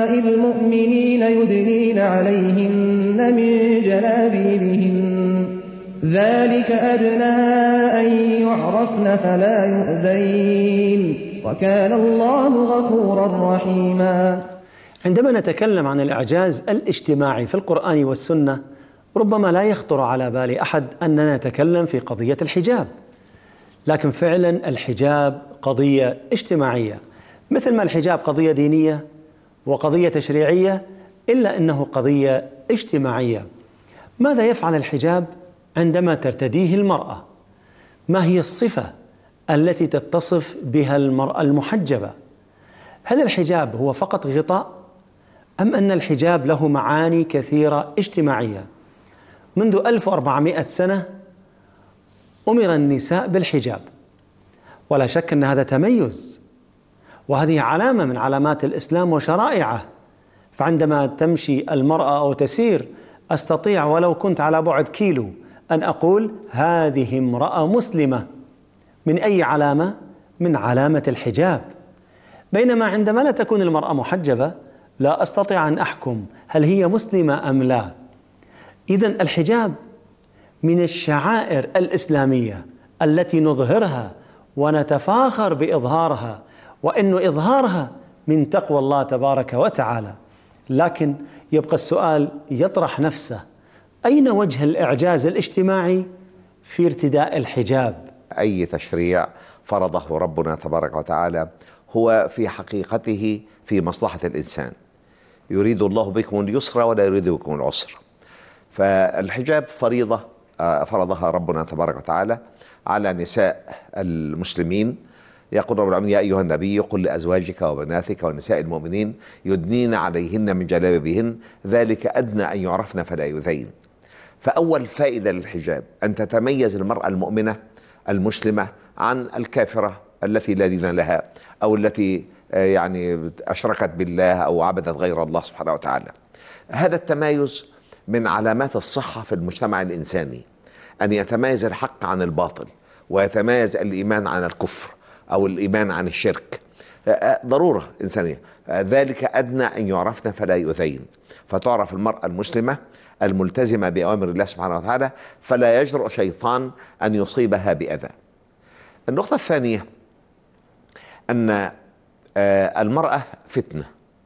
نساء المؤمنين يدنين عليهن من جلابيبهن ذلك أدنى أن يعرفن فلا يؤذين وكان الله غفورا رحيما. عندما نتكلم عن الإعجاز الاجتماعي في القرآن والسنة ربما لا يخطر على بال أحد أننا نتكلم في قضية الحجاب، لكن فعلا الحجاب قضية اجتماعية، مثل ما الحجاب قضية دينية وقضية تشريعية، إلا أنه قضية اجتماعية. ماذا يفعل الحجاب عندما ترتديه المرأة؟ ما هي الصفة التي تتصف بها المرأة المحجبة؟ هل الحجاب هو فقط غطاء أم أن الحجاب له معاني كثيرة اجتماعية؟ منذ 1400 سنة أمر النساء بالحجاب، ولا شك أن هذا تميز، وهذه علامة من علامات الإسلام وشرائعه. فعندما تمشي المرأة أو تسير أستطيع ولو كنت على بعد كيلو أن أقول هذه امرأة مسلمة. من أي علامة؟ من علامة الحجاب. بينما عندما لا تكون المرأة محجبة لا أستطيع أن أحكم هل هي مسلمة أم لا. إذن الحجاب من الشعائر الإسلامية التي نظهرها ونتفاخر بإظهارها، وإن إظهارها من تقوى الله تبارك وتعالى. لكن يبقى السؤال يطرح نفسه: أين وجه الإعجاز الاجتماعي في ارتداء الحجاب؟ أي تشريع فرضه ربنا تبارك وتعالى هو في حقيقته في مصلحة الإنسان. يريد الله بكم اليسر ولا يريد بكم العسر. فالحجاب فريضة فرضها ربنا تبارك وتعالى على نساء المسلمين. يقول رب العالمين: يا أيها النبي قل لأزواجك وبناتك ونساء المؤمنين يدنين عليهن من جلابيبهن ذلك أدنى أن يعرفن فلا يؤذين. فأول فائدة للحجاب أن تتميز المرأة المؤمنة المسلمة عن الكافرة التي لا دين لها، أو التي يعني أشركت بالله أو عبدت غير الله سبحانه وتعالى. هذا التمايز من علامات الصحة في المجتمع الإنساني، أن يتميز الحق عن الباطل، ويتميز الإيمان عن الكفر أو الإيمان عن الشرك. ضرورة إنسانية. ذلك أدنى أن يعرفن فلا يؤذين. فتعرف المرأة المسلمة الملتزمة بأوامر الله سبحانه وتعالى فلا يجرؤ شيطان أن يصيبها بأذى. النقطة الثانية أن المرأة فتنة،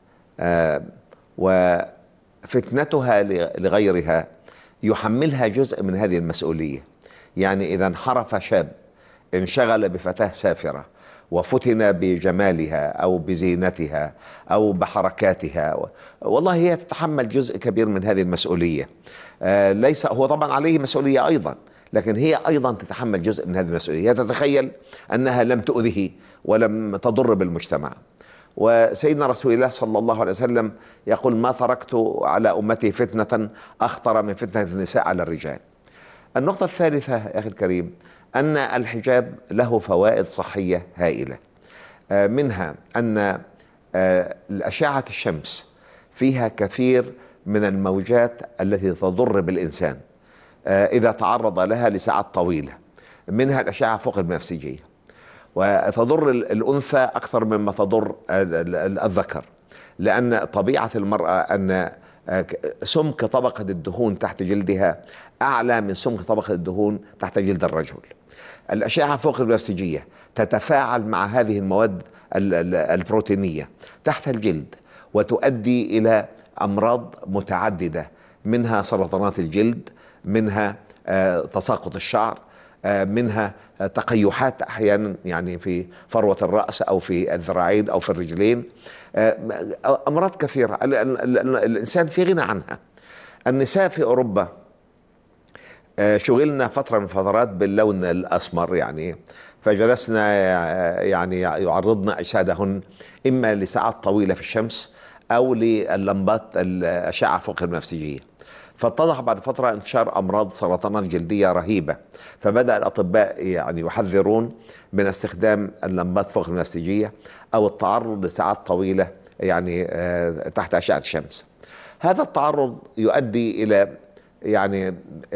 وفتنتها لغيرها يحملها جزء من هذه المسؤولية. يعني إذا انحرف شاب انشغل بفتاة سافرة وفتن بجمالها أو بزينتها أو بحركاتها، والله هي تتحمل جزء كبير من هذه المسؤولية. ليس هو طبعا عليه مسؤولية أيضا، لكن هي أيضا تتحمل جزء من هذه المسؤولية. هي تتخيل أنها لم تؤذه ولم تضر بالمجتمع. وسيدنا رسول الله صلى الله عليه وسلم يقول: ما تركت على أمتي فتنة أخطر من فتنة النساء على الرجال. النقطة الثالثة يا أخي الكريم أن الحجاب له فوائد صحية هائلة. منها أن الأشعة الشمس فيها كثير من الموجات التي تضر بالإنسان إذا تعرض لها لساعات طويلة، منها الأشعة فوق البنفسجية، وتضر الأنثى أكثر مما تضر الذكر، لأن طبيعة المرأة أن سمك طبقة الدهون تحت جلدها أعلى من سمك طبقة الدهون تحت جلد الرجل. الأشعة فوق البنفسجية تتفاعل مع هذه المواد البروتينية تحت الجلد وتؤدي إلى أمراض متعددة، منها سرطانات الجلد، منها تساقط الشعر، منها تقيحات أحيانا يعني في فروة الرأس أو في الذراعين أو في الرجلين، أمراض كثيرة الإنسان في غنى عنها. النساء في أوروبا شغلنا فترة من فترات باللون الأسمر، يعني فجلسنا يعني يعرضن أجسادهن إما لساعات طويلة في الشمس أو لللمبات الأشعة فوق البنفسجية. فاتضح بعد فترة انتشار أمراض سرطانات جلدية رهيبة، فبدأ الأطباء يعني يحذرون من استخدام اللمبات فوق البنفسجية أو التعرض لساعات طويلة يعني تحت أشعة الشمس. هذا التعرض يؤدي إلى يعني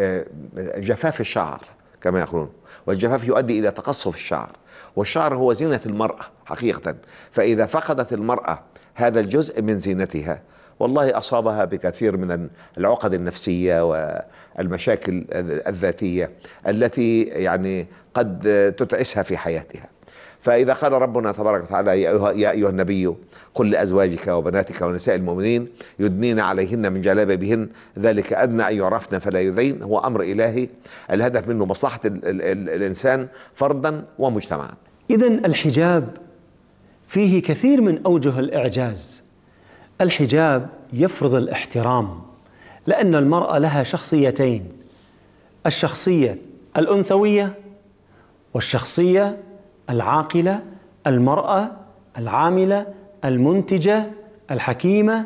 جفاف الشعر كما يقولون، والجفاف يؤدي إلى تقصف الشعر، والشعر هو زينة المرأة حقيقة. فإذا فقدت المرأة هذا الجزء من زينتها، والله أصابها بكثير من العقد النفسية والمشاكل الذاتية التي يعني قد تتعسها في حياتها. فإذا قال ربنا تبارك وتعالى يا أيها النبي قل لأزواجك وبناتك ونساء المؤمنين يدنين عليهن من جلابيبهن ذلك أدنى أن يعرفن فلا يؤذين، هو أمر إلهي الهدف منه مصلحة الإنسان فردا ومجتمعا. إذن الحجاب فيه كثير من أوجه الإعجاز. الحجاب يفرض الاحترام، لأن المرأة لها شخصيتين: الشخصية الأنثوية والشخصية العاقلة، المرأة العاملة المنتجة الحكيمة.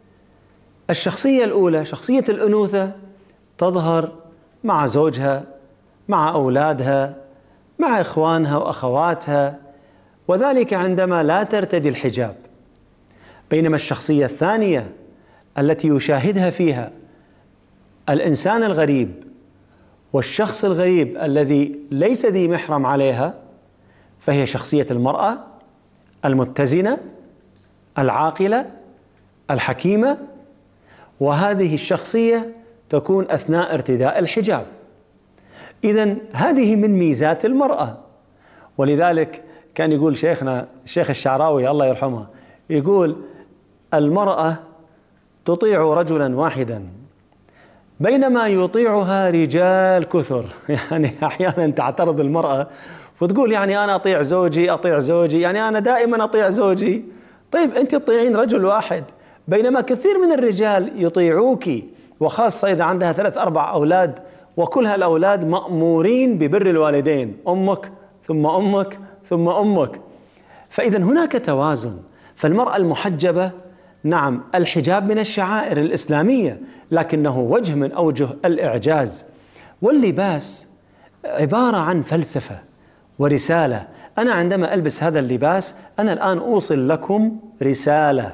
الشخصية الأولى شخصية الأنوثة تظهر مع زوجها، مع أولادها، مع إخوانها وأخواتها، وذلك عندما لا ترتدي الحجاب. بينما الشخصية الثانية التي يشاهدها فيها الإنسان الغريب والشخص الغريب الذي ليس ذي محرم عليها، فهي شخصية المرأة المتزنة العاقلة الحكيمة، وهذه الشخصية تكون أثناء ارتداء الحجاب. إذن هذه من ميزات المرأة. ولذلك كان يقول شيخنا الشيخ الشعراوي الله يرحمه، يقول: المرأة تطيع رجلا واحدا بينما يطيعها رجال كثر. يعني أحيانا تعترض المرأة وتقول يعني أنا أطيع زوجي، يعني أنا دائما أطيع زوجي. طيب أنت تطيعين رجل واحد، بينما كثير من الرجال يطيعوك، وخاصة إذا عندها 3-4 أولاد، وكل هالأولاد مأمورين ببر الوالدين، أمك ثم أمك ثم أمك. فإذا هناك توازن. فالمرأة المحجبة نعم الحجاب من الشعائر الإسلامية، لكنه وجه من أوجه الإعجاز. واللباس عبارة عن فلسفة ورسالة. أنا عندما ألبس هذا اللباس أنا الآن أوصل لكم رسالة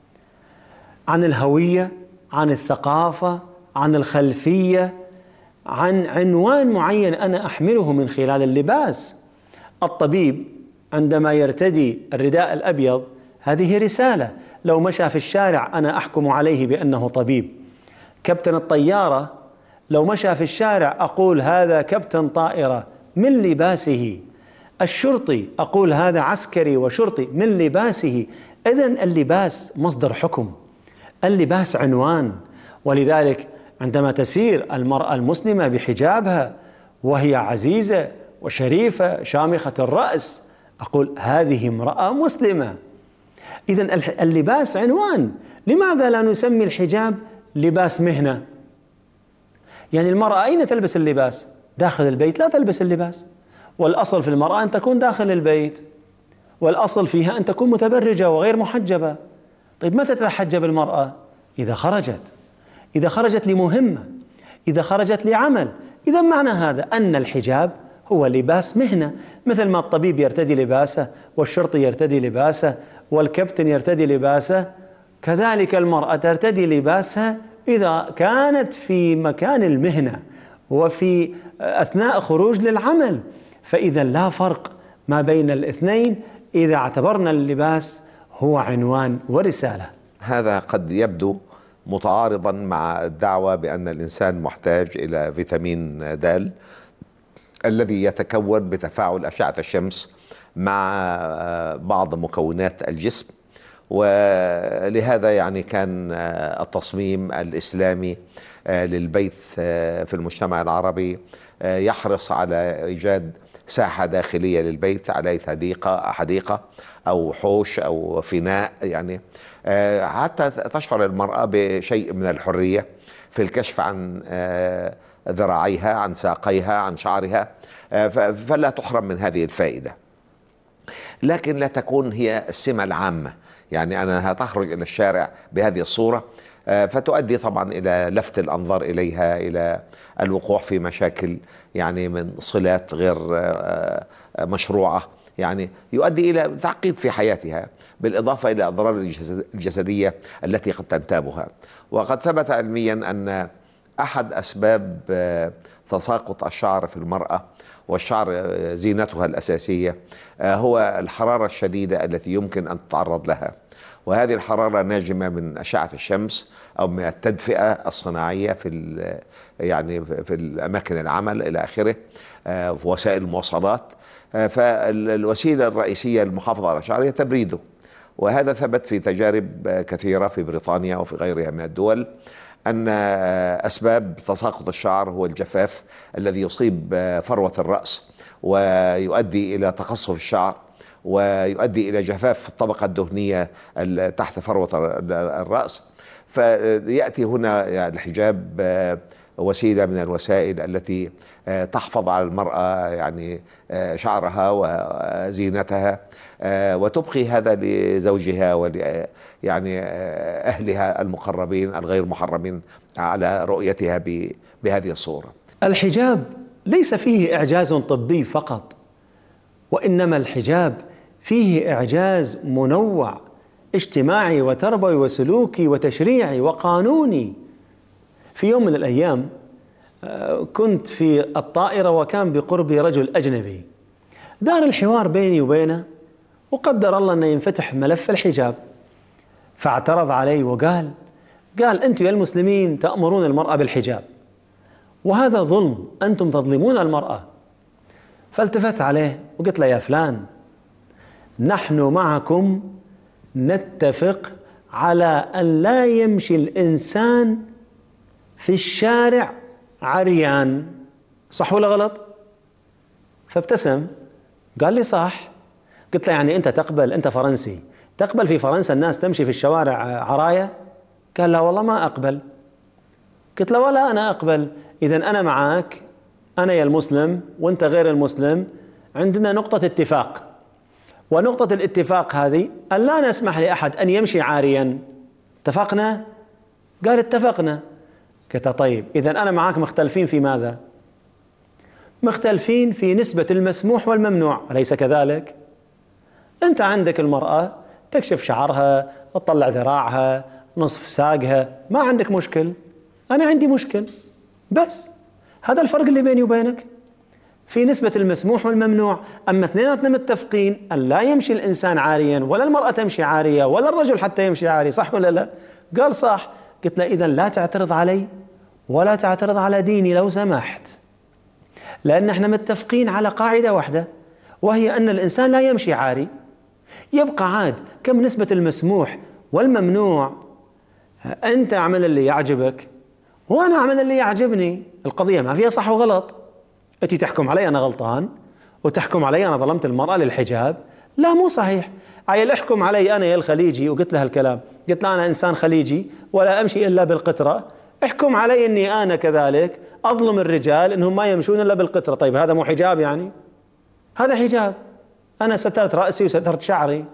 عن الهوية، عن الثقافة، عن الخلفية، عن عنوان معين أنا أحمله من خلال اللباس. الطبيب عندما يرتدي الرداء الأبيض هذه رسالة، لو مشى في الشارع أنا أحكم عليه بأنه طبيب. كابتن الطيارة لو مشى في الشارع أقول هذا كابتن طائرة من لباسه. الشرطي أقول هذا عسكري وشرطي من لباسه. إذن اللباس مصدر حكم، اللباس عنوان. ولذلك عندما تسير المرأة المسلمة بحجابها وهي عزيزة وشريفة شامخة الرأس أقول هذه امرأة مسلمة. إذن اللباس عنوان. لماذا لا نسمي الحجاب لباس مهنة؟ يعني المرأة أين تلبس اللباس؟ داخل البيت لا تلبس اللباس، والأصل في المرأة أن تكون داخل البيت، والأصل فيها أن تكون متبرجة وغير محجبة. طيب متى تتحجب المرأة؟ إذا خرجت لمهمة، إذا خرجت لعمل. إذا معنى هذا أن الحجاب هو لباس مهنة، مثل ما الطبيب يرتدي لباسه والشرطي يرتدي لباسه والكابتن يرتدي لباسه، كذلك المرأة ترتدي لباسها إذا كانت في مكان المهنة وفي أثناء خروج للعمل. فإذا لا فرق ما بين الاثنين إذا اعتبرنا اللباس هو عنوان ورسالة. هذا قد يبدو متعارضا مع الدعوة بأن الإنسان محتاج إلى فيتامين د الذي يتكون بتفاعل أشعة الشمس مع بعض مكونات الجسم. ولهذا يعني كان التصميم الإسلامي للبيت في المجتمع العربي يحرص على إيجاد ساحة داخلية للبيت، على حديقة أو حوش أو فناء، يعني حتى تشعر المرأة بشيء من الحرية في الكشف عن ذراعيها، عن ساقيها، عن شعرها، فلا تحرم من هذه الفائدة. لكن لا تكون هي السمة العامة، يعني أنها تخرج إلى الشارع بهذه الصورة فتؤدي طبعا إلى لفت الأنظار إليها، إلى الوقوع في مشاكل يعني من صلات غير مشروعة، يعني يؤدي إلى تعقيد في حياتها، بالإضافة إلى الأضرار الجسدية التي قد تنتابها. وقد ثبت علميا أن أحد أسباب تساقط الشعر في المرأة، والشعر زينتها الأساسية، هو الحرارة الشديدة التي يمكن أن تتعرض لها. وهذه الحرارة ناجمة من أشعة الشمس أو من التدفئة الصناعية يعني في الأماكن العمل إلى آخره، في وسائل المواصلات. فالوسيلة الرئيسية للمحافظة على الشعر هي تبريده، وهذا ثبت في تجارب كثيرة في بريطانيا وفي غيرها من الدول، أن أسباب تساقط الشعر هو الجفاف الذي يصيب فروة الرأس ويؤدي إلى تقصف الشعر ويؤدي إلى جفاف الطبقة الدهنية تحت فروة الرأس. فيأتي هنا الحجاب وسيلة من الوسائل التي تحفظ على المرأة يعني شعرها وزينتها، وتبقي هذا لزوجها يعني أهلها المقربين الغير محرمين على رؤيتها بهذه الصورة. الحجاب ليس فيه إعجاز طبي فقط، وإنما الحجاب فيه إعجاز منوع اجتماعي وتربوي وسلوكي وتشريعي وقانوني. في يوم من الأيام كنت في الطائرة وكان بقربي رجل أجنبي، دار الحوار بيني وبينه، وقدر الله أنه ينفتح ملف الحجاب، فاعترض علي وقال أنتم يا المسلمين تأمرون المرأة بالحجاب، وهذا ظلم، أنتم تظلمون المرأة. فالتفت عليه وقلت له: يا فلان، نحن معكم نتفق على أن لا يمشي الإنسان في الشارع عريان، صح ولا غلط؟ فابتسم قال لي: صح. قلت له: يعني أنت تقبل، أنت فرنسي، تقبل في فرنسا الناس تمشي في الشوارع عراية؟ قال: لا والله ما أقبل. قلت له: ولا أنا أقبل. إذن أنا معك، أنا يا المسلم وأنت غير المسلم، عندنا نقطة اتفاق، ونقطة الاتفاق هذه أن لا نسمح لأحد أن يمشي عاريا. اتفقنا؟ قال: اتفقنا. قلت: طيب إذن أنا معك، مختلفين في ماذا؟ مختلفين في نسبة المسموح والممنوع، أليس كذلك؟ أنت عندك المرأة تكشف شعرها، تطلع ذراعها، نصف ساقها، ما عندك مشكل، أنا عندي مشكل. بس هذا الفرق اللي بيني وبينك في نسبة المسموح والممنوع. أما اثنيناتنا متفقين أن لا يمشي الإنسان عاريا، ولا المرأة تمشي عارية، ولا الرجل حتى يمشي عاري، صح ولا لا؟ قال: صح. قلت له: إذن لا تعترض علي ولا تعترض على ديني لو سمحت، لأن احنا متفقين على قاعدة واحدة، وهي أن الإنسان لا يمشي عاري. يبقى عاد كم نسبة المسموح والممنوع؟ أنت اعمل اللي يعجبك وأنا أعمل اللي يعجبني، القضية ما فيها صح وغلط. أنت تحكم علي أنا غلطان وتحكم علي أنا ظلمت المرأة للحجاب؟ لا، مو صحيح. عيل احكم علي أنا يا الخليجي، وقلت له الكلام، قلت له أنا إنسان خليجي ولا أمشي إلا بالقطرة، احكم علي أني أنا كذلك أظلم الرجال أنهم ما يمشون إلا بالقطرة. طيب هذا مو حجاب؟ يعني هذا حجاب، أنا سترت رأسي وسترت شعري.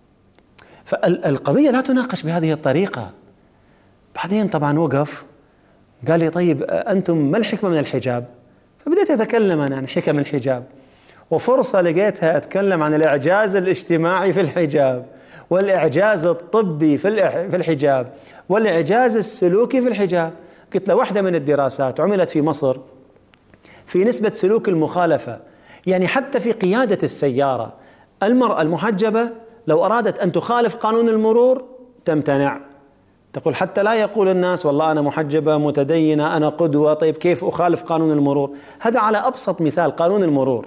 فالقضية لا تناقش بهذه الطريقة. بعدين طبعا وقف قال لي: طيب أنتم ما الحكمة من الحجاب؟ فبدأت أتكلم أنا عن حكم الحجاب، وفرصة لقيتها أتكلم عن الإعجاز الاجتماعي في الحجاب، والإعجاز الطبي في الحجاب، والإعجاز السلوكي في الحجاب. قلت له: واحدة من الدراسات عملت في مصر في نسبة سلوك المخالفة، يعني حتى في قيادة السيارة المرأة المحجبة لو أرادت أن تخالف قانون المرور تمتنع، تقول حتى لا يقول الناس والله أنا محجبة متدينة أنا قدوة، طيب كيف أخالف قانون المرور؟ هذا على أبسط مثال قانون المرور.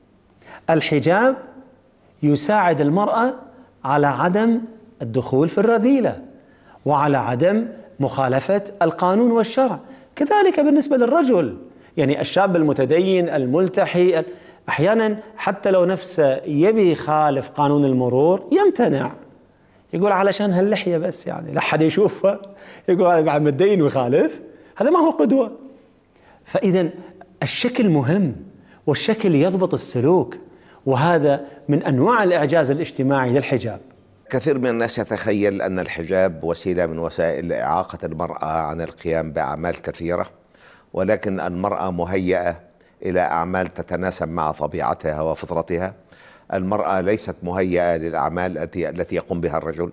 الحجاب يساعد المرأة على عدم الدخول في الرذيلة وعلى عدم مخالفة القانون والشرع. كذلك بالنسبة للرجل، يعني الشاب المتدين الملتحي أحيانا حتى لو نفسه يبي يخالف قانون المرور يمتنع، يقول علشان هاللحية بس، يعني لا حد يشوفها، يقول هذا بعد متدين ويخالف، هذا ما هو قدوة. فإذا الشكل مهم، والشكل يضبط السلوك، وهذا من أنواع الإعجاز الاجتماعي للحجاب. كثير من الناس يتخيل أن الحجاب وسيلة من وسائل إعاقة المرأة عن القيام بأعمال كثيرة، ولكن المرأة مهيئة إلى أعمال تتناسب مع طبيعتها وفطرتها. المرأة ليست مهيئة للأعمال التي يقوم بها الرجل.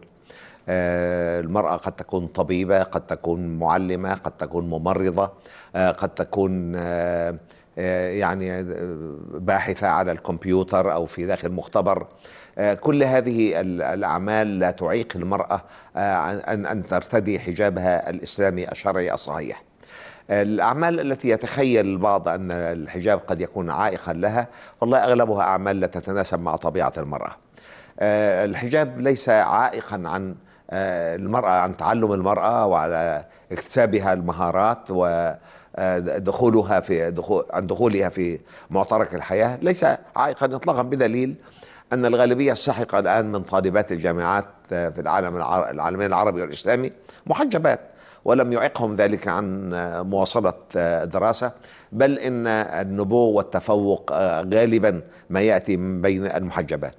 المرأة قد تكون طبيبة، قد تكون معلمة، قد تكون ممرضة، قد تكون يعني باحثة على الكمبيوتر أو في داخل مختبر. كل هذه الأعمال لا تعيق المرأة أن ترتدي حجابها الإسلامي الشرعي الصحيح. الأعمال التي يتخيل البعض أن الحجاب قد يكون عائقا لها، والله أغلبها أعمال لا تتناسب مع طبيعة المرأة. الحجاب ليس عائقا عن المرأة، عن تعلم المرأة وعلى اكتسابها المهارات ودخولها عن دخولها في معترك الحياة، ليس عائقا إطلاقا، بدليل أن الغالبية الساحقة الآن من طالبات الجامعات في العالمين العربي والإسلامي محجبات، ولم يعقهم ذلك عن مواصلة الدراسة، بل إن النبوغ والتفوق غالبا ما يأتي من بين المحجبات.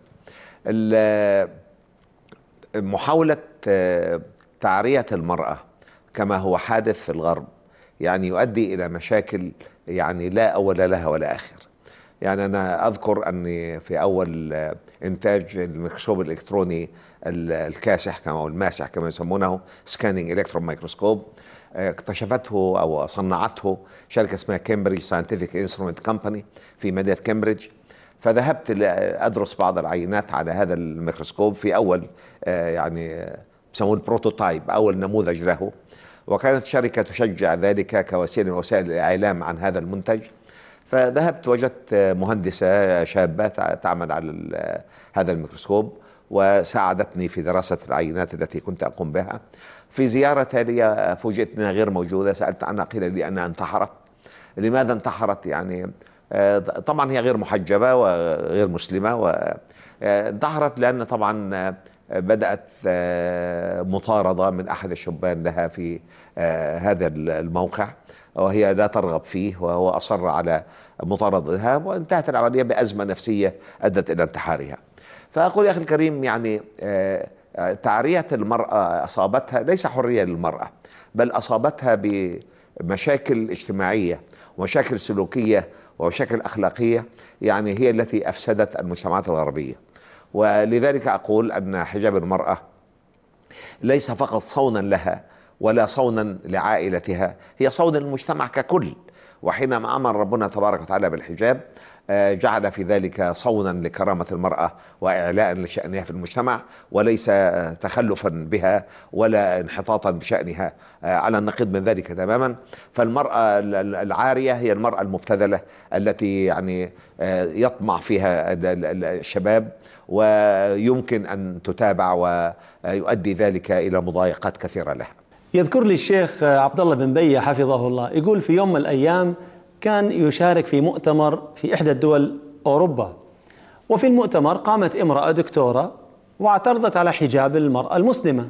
محاولة تعرية المرأة كما هو حادث في الغرب يعني يؤدي إلى مشاكل يعني لا أول لها ولا آخر. يعني أنا أذكر أني في أول إنتاج الميكروسكوب الإلكتروني الكاسح أو الماسح كما يسمونه، سكانينج إلكترون مايكروسكوب، اكتشفته أو صنعته شركة اسمها كامبريدج ساينتفك انسترومنت كومباني في مدينة كامبريدج. فذهبت أدرس بعض العينات على هذا الميكروسكوب في أول يعني بسموه البروتوتايب، أول نموذج له، وكانت شركة تشجع ذلك كوسيلة من وسائل الإعلام عن هذا المنتج. فذهبت وجدت مهندسة شابة تعمل على هذا الميكروسكوب وساعدتني في دراسة العينات التي كنت أقوم بها. في زيارة تالية فوجئت أنها غير موجودة، سألت عنها قيل لي أنها انتحرت. لماذا انتحرت؟ يعني طبعا هي غير محجبة وغير مسلمة، وانتحرت لأن طبعا بدأت مطاردة من أحد الشبان لها في هذا الموقع، وهي لا ترغب فيه وهو أصر على مطاردتها، وانتهت العملية بأزمة نفسية أدت إلى انتحارها. فأقول يا أخي الكريم، يعني تعرية المرأة أصابتها ليس حرية للمرأة، بل أصابتها بمشاكل اجتماعية ومشاكل سلوكية ومشاكل أخلاقية، يعني هي التي أفسدت المجتمعات الغربية. ولذلك أقول أن حجاب المرأة ليس فقط صونا لها ولا صونا لعائلتها، هي صون المجتمع ككل. وحينما أمر ربنا تبارك وتعالى بالحجاب جعل في ذلك صونا لكرامة المرأة وإعلاء لشأنها في المجتمع، وليس تخلفا بها ولا انحطاطا بشأنها، على النقيض من ذلك تماما. فالمرأة العارية هي المرأة المبتذلة التي يعني يطمع فيها الشباب، ويمكن أن تتابع ويؤدي ذلك إلى مضايقات كثيرة لها. يذكر لي الشيخ عبد الله بن بية حفظه الله، يقول في يوم من الأيام كان يشارك في مؤتمر في إحدى الدول أوروبا، وفي المؤتمر قامت امرأة دكتورة واعترضت على حجاب المرأة المسلمة.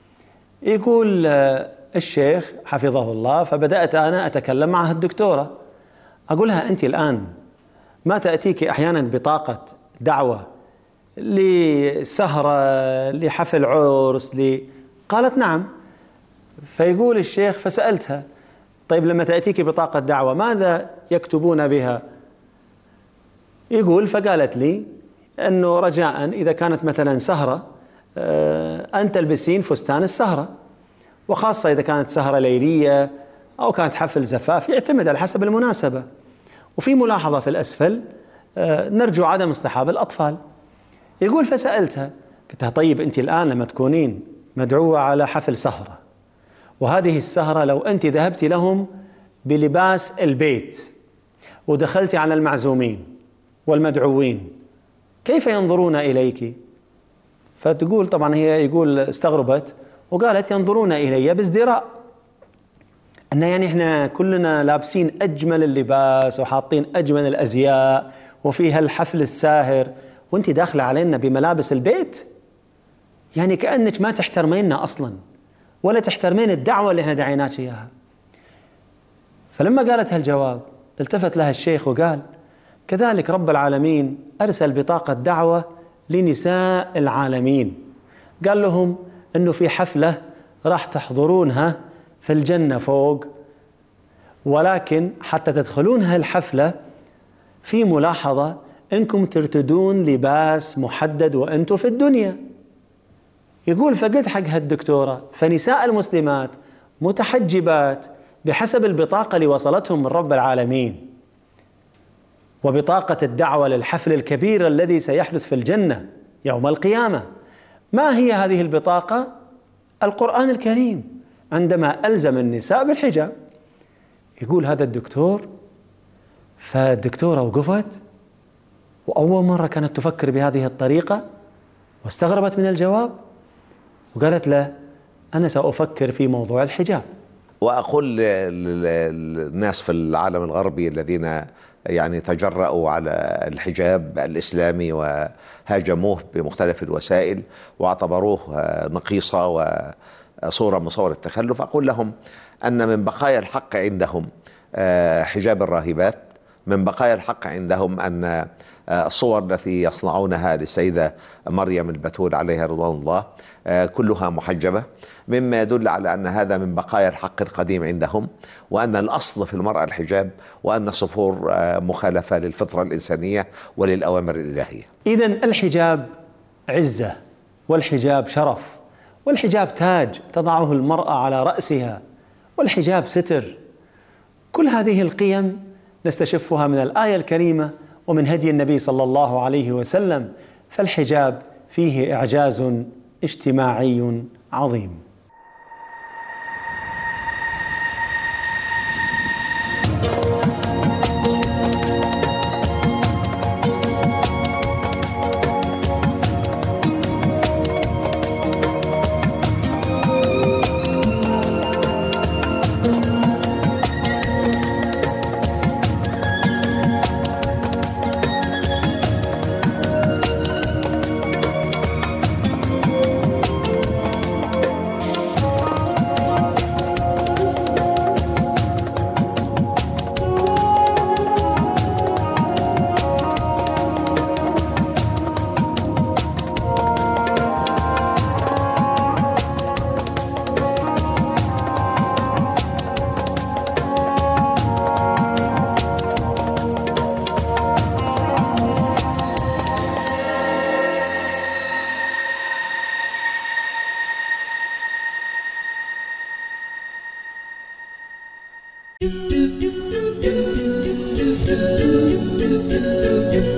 يقول الشيخ حفظه الله: فبدأت أنا أتكلم مع الدكتورة، أقول لها: أنت الآن ما تأتيك أحيانا بطاقة دعوة لسهرة، لحفل عرس، قالت: نعم. فيقول الشيخ: فسألتها: طيب لما تأتيك بطاقة دعوة ماذا يكتبون بها؟ يقول: فقالت لي أنه رجاء إذا كانت مثلا سهرة أن تلبسين فستان السهرة، وخاصة إذا كانت سهرة ليلية أو كانت حفل زفاف، يعتمد على حسب المناسبة. وفي ملاحظة في الأسفل: نرجو عدم اصطحاب الأطفال. يقول: فسألتها قلت لها: طيب أنت الآن لما تكونين مدعوة على حفل سهرة، وهذه السهرة لو أنت ذهبت لهم بلباس البيت ودخلت على المعزومين والمدعوين، كيف ينظرون إليك؟ فتقول طبعا هي استغربت وقالت: ينظرون إلي بازدراء، أن يعني إحنا كلنا لابسين أجمل اللباس وحاطين أجمل الأزياء وفيها الحفل الساهر، وأنت داخلة علينا بملابس البيت، يعني كأنك ما تحترميننا أصلا ولا تحترمين الدعوة اللي احنا دعيناك إياها. فلما قالت هالجواب التفت لها الشيخ وقال: كذلك رب العالمين أرسل بطاقة دعوة لنساء العالمين، قال لهم أنه في حفلة راح تحضرونها في الجنة فوق، ولكن حتى تدخلون هالحفلة في ملاحظة: إنكم ترتدون لباس محدد وأنتم في الدنيا. يقول: فقلت حق هالدكتورة: فنساء المسلمات متحجبات بحسب البطاقة اللي وصلتهم من رب العالمين وبطاقة الدعوة للحفل الكبير الذي سيحدث في الجنة، يوم القيامة. ما هي هذه البطاقة؟ القرآن الكريم عندما ألزم النساء بالحجاب. يقول هذا الدكتور، فالدكتورة وقفت وأول مرة كانت تفكر بهذه الطريقة واستغربت من الجواب، وقالت له أنا سأفكر في موضوع الحجاب. وأقول للناس في العالم الغربي الذين يعني تجرأوا على الحجاب الإسلامي وهاجموه بمختلف الوسائل واعتبروه نقيصة وصورة من صور التخلف، أقول لهم أن من بقايا الحق عندهم حجاب الراهبات، من بقايا الحق عندهم أن الصور التي يصنعونها للسيدة مريم البتول عليها رضوان الله كلها محجبة، مما يدل على أن هذا من بقايا الحق القديم عندهم، وأن الأصل في المرأة الحجاب، وأن الصفور مخالفة للفطرة الإنسانية وللأوامر الإلهية. إذن الحجاب عزة، والحجاب شرف، والحجاب تاج تضعه المرأة على رأسها، والحجاب ستر. كل هذه القيم نستشفها من الآية الكريمة ومن هدي النبي صلى الله عليه وسلم، فالحجاب فيه إعجاز اجتماعي عظيم. do do do do do do do do do do